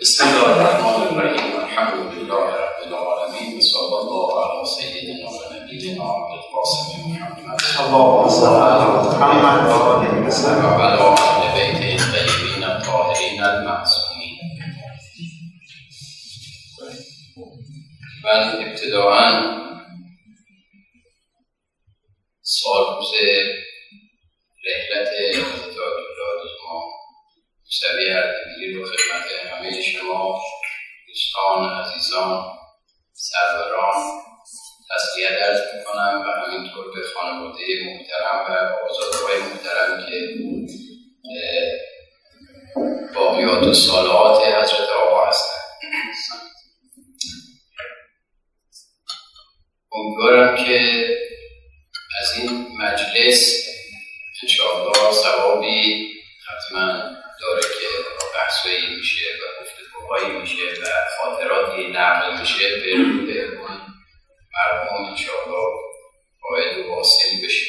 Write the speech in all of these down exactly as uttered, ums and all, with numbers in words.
بسم الله الرحمن الرحیم. الحمد لله رب العالمین و صلی الله علی سیدنا و نبینا القاسم محمد صلی الله علیه محمد و آله و سلم و علی آل بیت الطیبین الطاهرین المعصومین. من ابتداءً سالروز رحلت حضرت آیت‌الله ما موسوی اردبیلی رو خدمت همه شما دوستان عزیزان سروران تسلیت عرض می‌کنم و همینطور به خانواده محترم و آزادگاه محترم که باقیات و صالحات حضرت آقا هستند. امیدوارم که از این مجلس انشاءالله ثوابی حتما داره که بحثایی میشه و گفتگوهایی میشه و خاطراتی نقل میشه به روح اون مرحوم انشاءالله فائد و واصل بشه.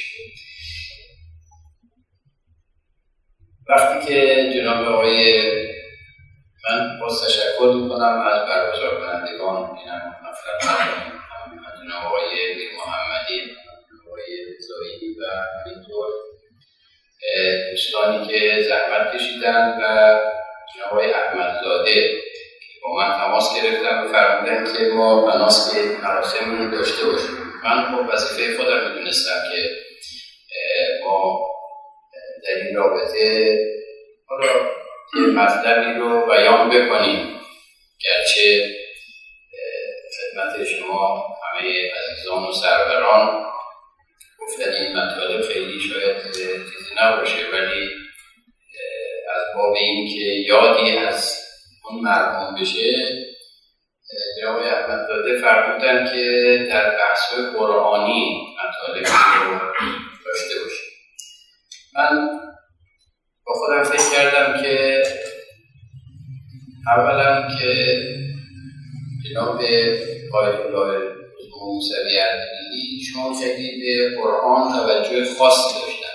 وقتی که جناب آقای من باز تشکر میکنم از برگزار کنندگان اینم مفرد جناب آقای میر محمدی، آقای رضایی و همینطور دوستانی که زحمت کشیدن و جناب آقای احمدزاده که با من تماس گرفتن و فرمودن که ما بناست که مراسم رو داشته باشیم. من خب وظیفه خودم میدونستم که ما در این رابطه حالا یه مطلبی رو بیان بکنیم، گرچه خدمت شما همه عزیزان و سروران گفتن این مطالب خیلی شاید چیزی نباشه، ولی از باب این که یادی از اون مرحوم بشه جناب احمدزاده فرمودن که در بحث‌های قرآنی مطالبی رو داشته باشیم. من با خودم فکر کردم که اولا که جناب آیت‌الله موسوی اردبیلی چون خیلی به قرآن توجه خاصی داشتن،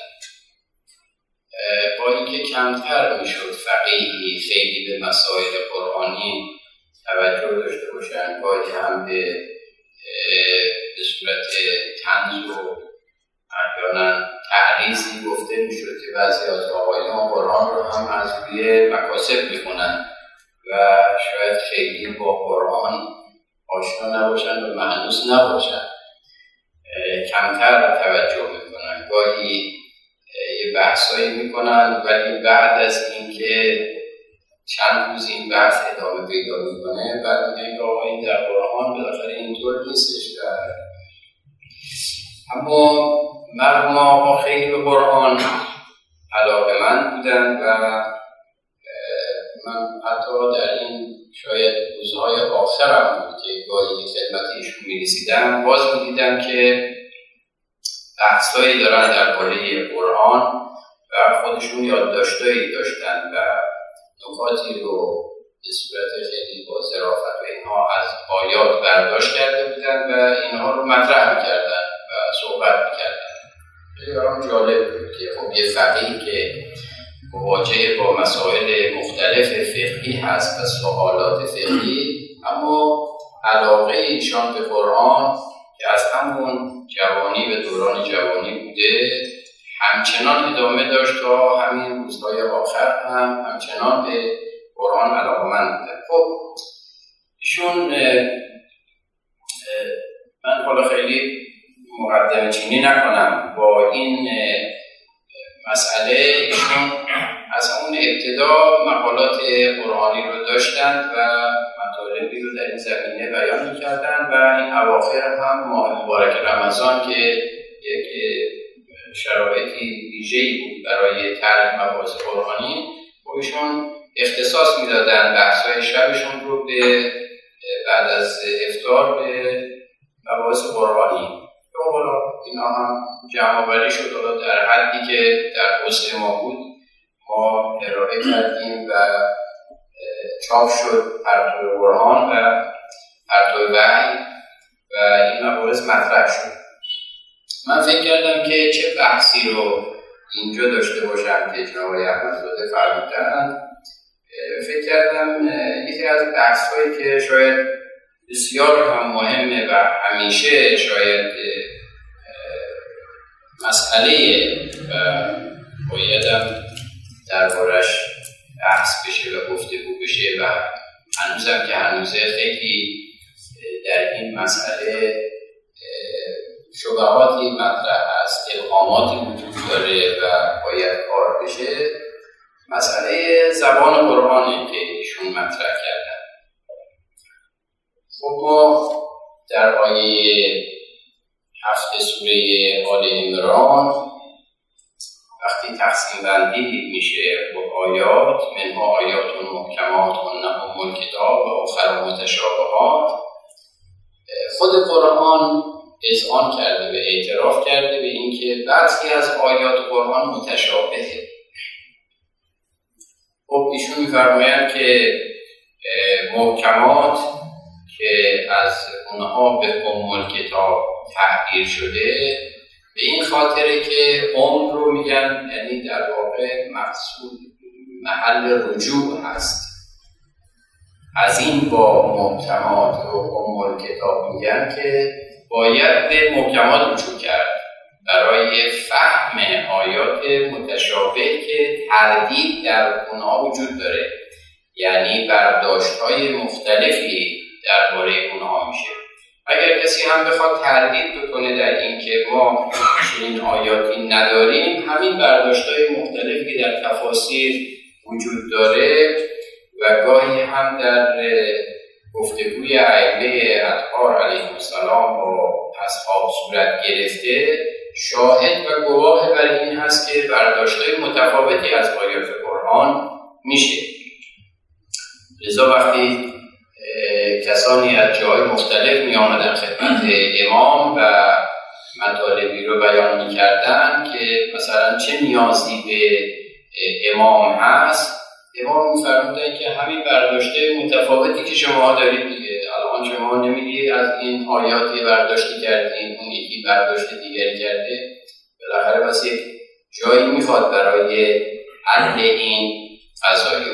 با اینکه کمتر میشد فقیهی خیلی به مسائل قرآنی توجه داشته باشن، گاهی هم به به صورت طنز و احیانا تعریضی گفته میشد که بعضی از آقایان قرآن رو هم از روی مکاسب میخونن و شاید خیلی با قرآن آشنا نباشن و مهنوس نباشن، کمتر توجه میکنن، گاهی یه بحثایی میکنن ولی بعد از اینکه چند روز این بحث ادامه پیدا میکنه بعد میگن که آقا این در قرآن بالاخره اینطور نیستش. اما مرحوم آقا خیلی به قرآن علاقه‌مند بودن و من حتی در این شاید روزهای آخرم بود که گاهی خدمت ایشون می‌رسیدم باز می‌دیدم که بحث‌هایی دارن درباره قرآن و خودشون یادداشتایی داشتن و نکاتی رو به صورت خیلی با ظرافت و اینها از آیات برداشت کرده بودن و اینها رو مطرح می‌کردن و صحبت می‌کردن. خیلی برام جالب بود که خب یه فقیه که مواجه با مسائل مختلف فقهی هست و سوالات فقهی، اما علاقه ایشان به قرآن که از همون جوانی به دوران جوانی بوده همچنان ادامه داشت تا همین روزهای آخر هم همچنان به قرآن علاقه‌مند بودن. خب ایشون من حالا خیلی مقدمه چینی نکنم با این مسئله، ایشون از اون ابتدا مقالات قرآنی رو داشتند و مطالبی رو در این زمینه بیان می‌کردند و این اواخر هم ماه مبارک رمضان که یک شرایطی ویژه‌ای بود برای طرح مباحث قرآنی و ایشون اختصاص می‌دادند بحث‌های شبشون رو به بعد از افطار به مباحث قرآنی. و حالا اینا هم جمع‌آوری شد حالا در حدی که در وسع ما بود ما ارائه کردیم و چاپ شد پرتو قرآن و پرتو وحی و این مباحث مطرح شد. من فکر کردم که چه بحثی رو اینجا داشته باشم که جناب احمدزاده فرمودن فکر کردم یکی از بحث‌هایی که شاید بسیار هم مهمه و همیشه شاید مسئله و بایدم دربارش بحث بشه و گفتگو بشه و هنوزم که هنوزه خیلی در این مسئله شبهاتی مطرح هست، ابهاماتی وجود داره و باید کار بشه. مسئله زبان قرآنه که ایشون مطرح کردن. خب ما در آیه هفت سوره آل عمران وقتی تقسیم بندی میشه با آیات، منها آیات محکمات هن ام الکتاب و اخر متشابهات، خود قرآن اذعان کرده و اعتراف کرده به اینکه برخی از آیات قرآن متشابهه. خب ایشون می‌فرمایند که محکمات که از اونها به ام الکتاب تعبیر شده به این خاطره که ام رو میگن، یعنی در واقع مقصود محل رجوع هست. از این با محکمات و ام الکتاب میگن که باید به محکمات رجوع کرد برای فهم آیات متشابه که تردید در اونها وجود داره، یعنی برداشت‌های مختلفی درباره اونها میشه. اگر کسی هم بخواد تردید بکنه در این که ما چنین آیاتی نداریم، همین برداشت‌های مختلفی در تفاسیر وجود داره و گاهی هم در گفتگوی ائمه اطهار علیهم السلام با اصحاب صورت گرفته، شاهد و گواه بر این هست که برداشت‌های متفاوتی از آیات قرآن میشه. لذا وقتی کسانی از جای مختلف می آمدن خدمت امام و مطالبی رو بیان می کردن که مثلا چه نیازی به امام هست، امام می فرمودن که همین برداشته متفاوتی که شما دارید دیگه، الان شما نمیگی از این آیات یه برداشتی کردین، اون یکی برداشت دیگری کرده، بالاخره بس یک جایی میخواد برای حل این قضایا.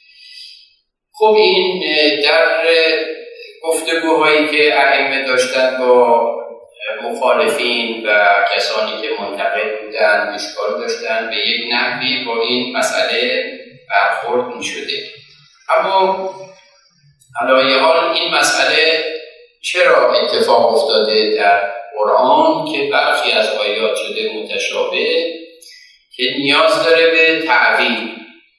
خب این در گفتگوهایی که ائمه داشتن با مخالفین و کسانی که منتقد بودن، اشکال داشتن، به یک نحوی با این مسئله برخورد می شده. اما علایه حال این مسئله چرا اتفاق افتاده در قرآن که برخی از آیات شده متشابه که نیاز داره به تعویل،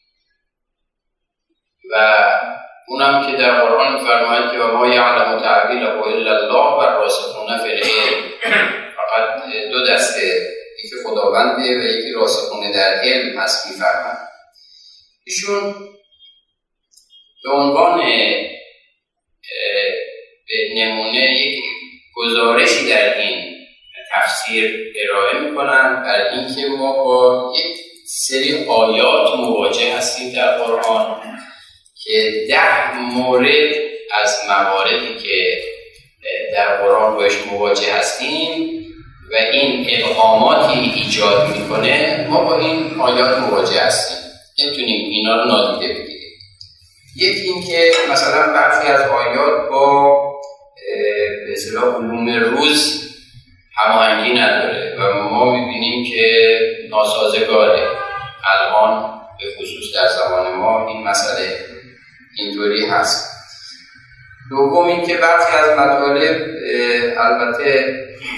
و اونم که در قرآن فرماید که ما یعلم تعویله الا الله و راسخون فی العلم، فقط دو دسته، یکی خداونده و یکی راسخون در علم هست می‌فرماید. ایشون به عنوان به نمونه یک گزارشی در این تفسیر ارائه می‌کنند بر اینکه ما با یک سری آیات مواجه هستیم در قرآن که ده مورد از مواردی که در قرآن باش مواجه هستیم و این ابهاماتی ایجاد میکنه، ما با این آیات مواجه هستیم، نمیتونیم اینا رو نادیده بگیریم. یکی این که مثلا برخی از آیات با به اصطلاح علوم روز هماهنگی نداره و ما میبینیم که ناسازگاره. الان به خصوص در زمان ما این مسئله اینطوری هست. دوم این که برخی از مطالب البته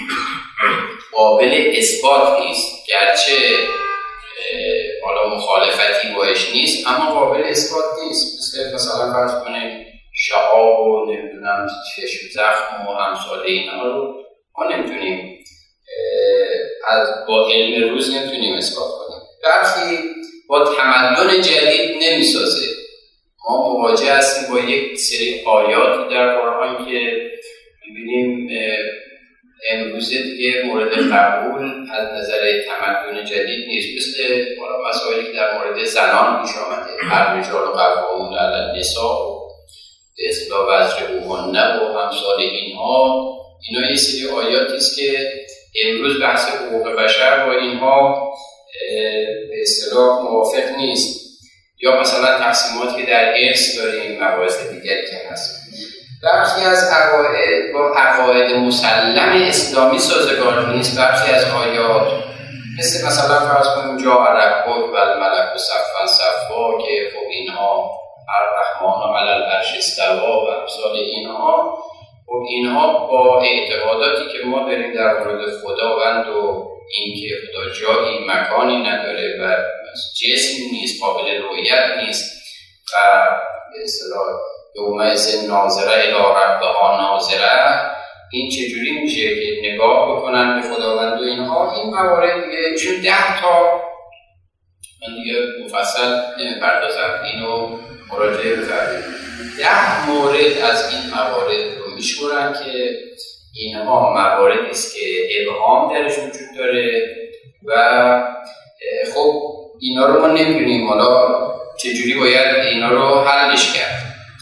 قابل اثبات نیست، گرچه حالا مخالفتی باش نیست اما قابل اثبات نیست، مثل مثلا فرض کنیم شهاب و نمیدونم چشم زخم و امثال اینا رو ما نمیتونیم از با علم روز نمیتونیم اثبات کنیم. برخی با تمدن جدید نمیسازه. ما مواجه هستیم با یک سری آیات در قرآن که می‌بینیم امروزه دیگه مورد قبول از نظر تمدن جدید نیست، مثل مسائلی که در مورد زنان پیش آمده، الرجال قوامون علی النساء و به اصطلاح وزرهن و امثال اینها. اینا یه سری آیاتی است که امروز بحث حقوق بشر با اینها به اصطلاح موافق نیست. یا مثلا تقسیماتی که در ارث داریم، مباحث دیگری که هست. برخی از عقاید با عقاید مسلم اسلامی سازگار نیست. برخی از آیات مثل مثلا فرض کنیم جا ربک و الملک صفا صفا که خب اینها الرحمن علی العرش استوى و امثال اینها، خب اینها با اعتقاداتی که ما داریم در مورد خداوند و اینکه خدا جایی مکانی نداره و جسم نیست، قابل رؤیت نیست و به اصطلاح یومئذ ناظره الی ربها ناظره، این چجوری میشه که نگاه بکنن به خداوند و اینها. این موارد دیگه چون ده تا من دیگه مفصل نمیپردازم، اینو مراجعه کردیم. ده مورد از این موارد رو میشورن که اینها مواردی است که ابهام درش وجود داره و خب اینا رو ما نمیدونیم حالا چجوری باید اینا رو حلش کرد.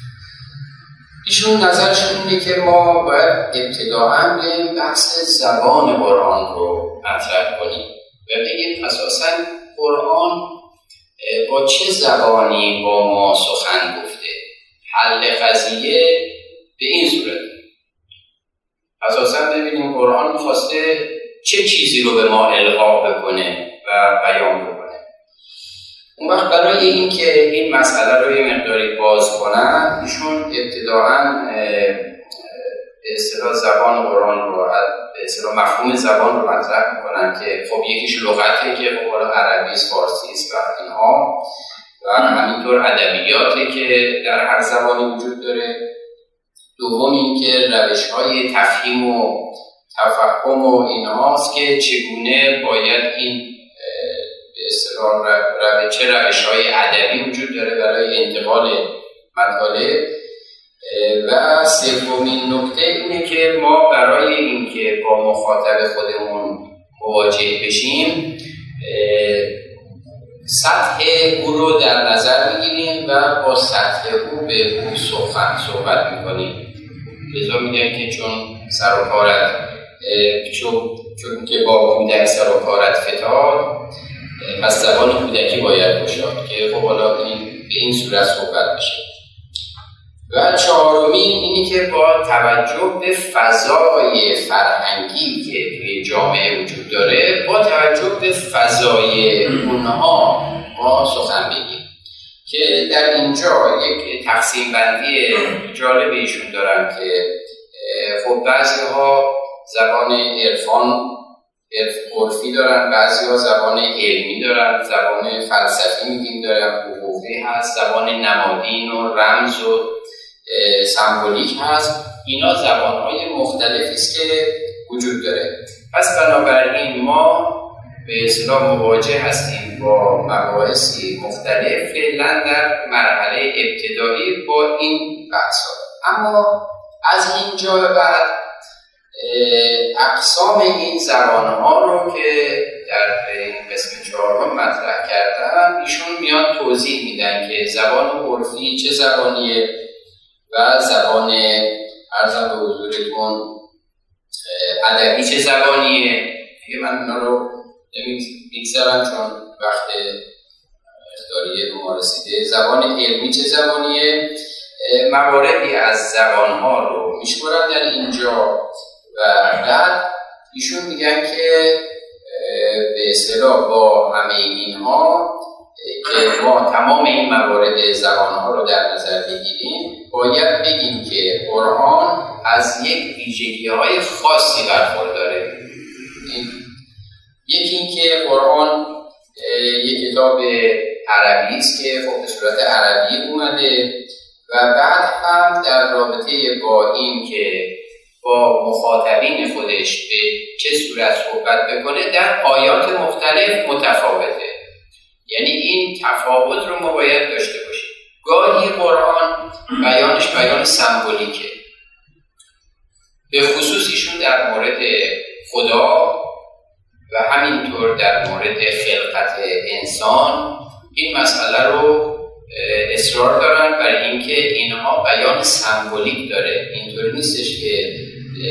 ایشون نظرشون اینه که ما باید ابتداعاً به بحث زبان قرآن رو مطرح کنیم و بگیم اساساً قرآن با چه زبانی با ما سخن گفته. حل قضیه به این صورت اساساً ببینیم قرآن می‌خواسته چه چیزی رو به ما القا بکنه و بیان بکنه. اون وقت برای این که این مسئله رو یه مقداری باز کنن، ایشون ابتداعاً به اصطلاح زبان قرآن رو، به اصطلاح مفهوم زبان رو مطرح میکنن که خب یکیش لغته که خب حالا عربی است، فارسی است و اینها، و همینطور ادبیاتی که در هر زبانی وجود داره. دوم این که روش‌های تفهیم و تفهم و اینهاست که چگونه باید این به اصطلاح رو... چه روش‌های ادبی وجود داره برای انتقال مطالب. و سومین نکته اینه که ما برای اینکه با مخاطب خودمون مواجه بشیم سطح او رو در نظر میگیریم و با سطح او به او سخن صحبت میکنیم. لذا میگن که چون سر و کارت چون, چون که با کودک سر و کارت فتاد، پس زبان کودکی باید گشاد که خب حالا این به این صورت صحبت بشه. و چهارمین اینی که با توجه به فضای فرهنگی که توی جامعه وجود داره، با توجه به فضای اونها ما سخن بگیم که در اینجا یک تقسیم بندی جالب ایشون دارن که خب بعضی ها زبان عرفان عرفی دارن، بعضی ها زبان علمی دارن، زبان فلسفی میگیم دارن، حقوقی هست، زبان نمادین و رمز و سمبولیک هست. اینا زبان‌های مختلفی است که وجود داره. پس بنابراین ما به اصطلاح مواجه هستیم با مباحثی مختلف فعلا در مرحله ابتدایی با این بحث‌ها. اما از اینجا به بعد اقسام این زبان‌ها رو که در این قسم چهارم مطرح کردن، ایشون میان توضیح میدن که زبان عرفی چه زبانیه و زبان عرضم به حضورتون ادبی چه زبانیه. دیگه من اونا رو نمیگذارم چون وقت اختیاری رو ما رسیده. زبان علمی چه زبانیه، مواردی از زبانها رو میشمارن در اینجا و بعد ایشون میگن که به اصطلاح با همه اینها که ما تمام این موارد زبانها رو در نظر بگیریم، باید بگیم که قرآن از یک ویژگی‌های خاصی برخورداره. یکی این که قرآن یک کتاب عربی است که خب به صورت عربی اومده و بعد هم در رابطه با این که با مخاطبین خودش به چه صورت صحبت بکنه در آیات مختلف متفاوته. یعنی این تفاوت رو ما باید داشته باشیم. گاهی قرآن بیانش بیان سمبولیکه، به خصوص ایشون در مورد خدا و همینطور در مورد خلقت انسان این مسئله رو اصرار دارن برای اینکه اینها بیان سمبولیک داره. اینطور نیستش که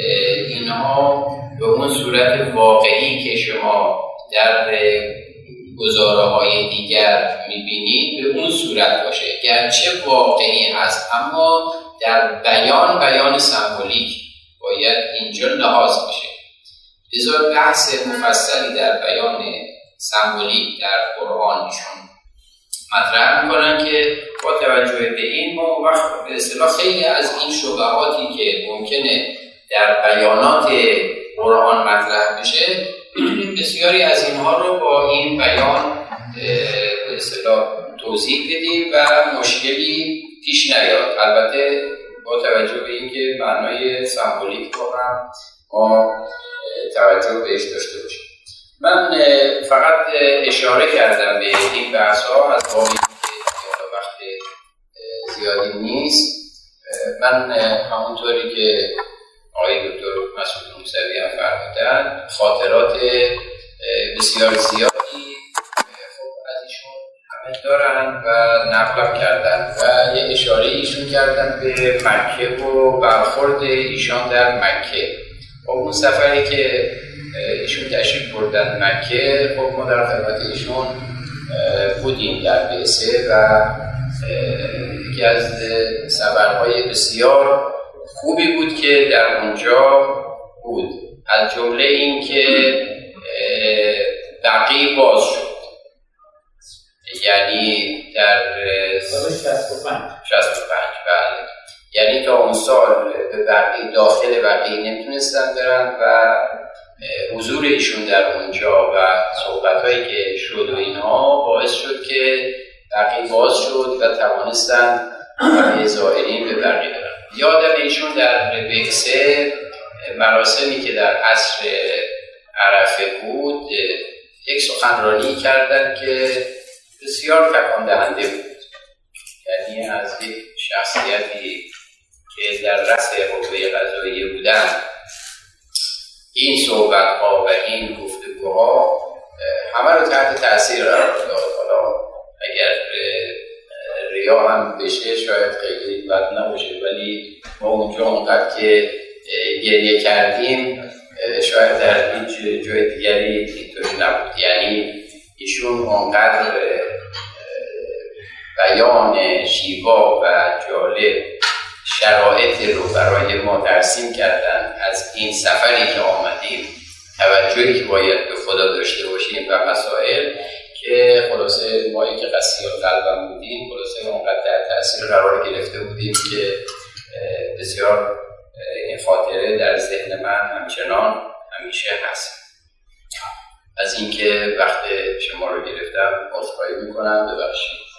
اینها به اون صورت واقعی که شما در گزاره های دیگر میبینید به اون صورت باشه، گرچه واقعی هست اما در بیان بیان سمبولیک باید اینجا لحاظ بشه. لذا بحث مفصلی در بیان سمبولیک در قرآن ایشون مطرح میکنن که با توجه به این ما وقت به اصطلاح خیلی از این شبهاتی که ممکنه در بیانات قرآن مطرح بشه بسیاری از اینها رو با این بیان به اصطلاح توضیح بدیم و مشکلی پیش نیاد. البته با توجه به اینکه معنای سمبولیک رو هم ما توجه بهش داشته باشیم. من فقط اشاره کردم به این بحث ها از بابی که وقت زیادی نیست. من همونطوری که آقای دکتر مسعود موسوی هم فرمودن خاطرات بسیار زیادی خب از ایشون همه دارن و نقل کردن و یه اشاره ایشون کردن به مکه و برخورد ایشان در مکه. خب اون سفری که ایشون تشریف بردن مکه خب ما در خدمت ایشون بودیم در بعثه و یکی از سفرهای بسیار خوبی بود که در اونجا بود. از جمله این که بقیع باز شد، یعنی در سال شصت و پنج شصت و پنج بله، یعنی تا اون سال به بقیع داخل بقیع نمیتونستن برن و حضور ایشون در اونجا و صحبت‌هایی که شد و اینها باعث شد که بقیع باز شد و توانستن برای زائرین به بقیع برن. یادم ایشون در بعثه مراسمی که در عصر عرفه بود یک سخنرانی کردن که بسیار تکان دهنده بود، یعنی از یک شخصیتی که در رأس قوه قضاییه بودن این صحبت‌ها و این گفتگوها همه رو تحت تاثیر قرار داد. حالا اگر ریا هم بشه شاید خیلی بد نباشه، ولی ما اونجا اونقدر که گریه کردیم شاید در هیچ جای دیگری اینطوری نبود. یعنی ایشون اونقدر بیان شیوا و جالب شرایط رو برای ما ترسیم کردن از این سفری که آمدیم، توجهی که باید به خدا داشته باشیم و مسائل که خلاصه مایی که قصی قلبم بودیم خلاصه اونقدر در تأثیر قرار گرفته بودیم که بسیار این خاطره در ذهن من همچنان همیشه هست. از اینکه وقت شما رو گرفتم عذرخواهی میکنم، ببخشید.